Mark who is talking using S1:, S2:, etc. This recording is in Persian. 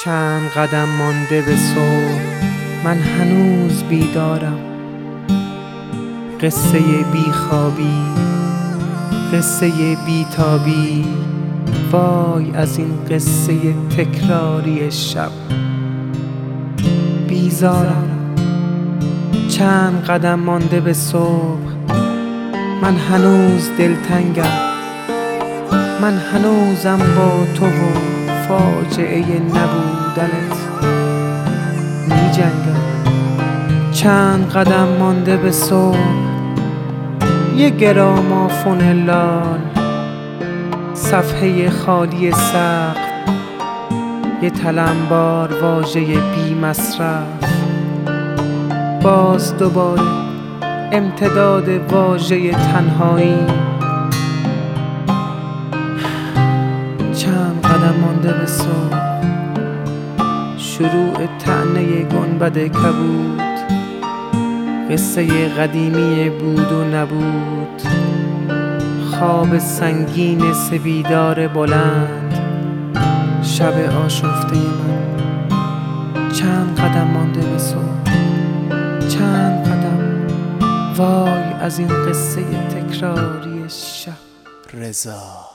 S1: چند قدم مانده به صبح، من هنوز بیدارم. قصه بیخوابی، قصه بیتابی، وای از این قصه تکراری شب. بیزارم، چند قدم مانده به صبح، من هنوز دلتنگم. من هنوزم با تو و فاجعه نبودنت می جنگم. چند قدم مانده به صبح، یه گرامافون لال، صفحه خالی سقف، یه تلمبار واژه بی مصرف، باز دوباره امتداد واژه تنهایی. چند قدم مانده به صبح، شروع طعنه گنبد کبود، قصه قدیمی بود و نبود، خواب سنگین سپیدار بلند، شب آشفته من. چند قدم مانده به صبح، چند قدم، وای از این قصه تکراری شب.
S2: رضا.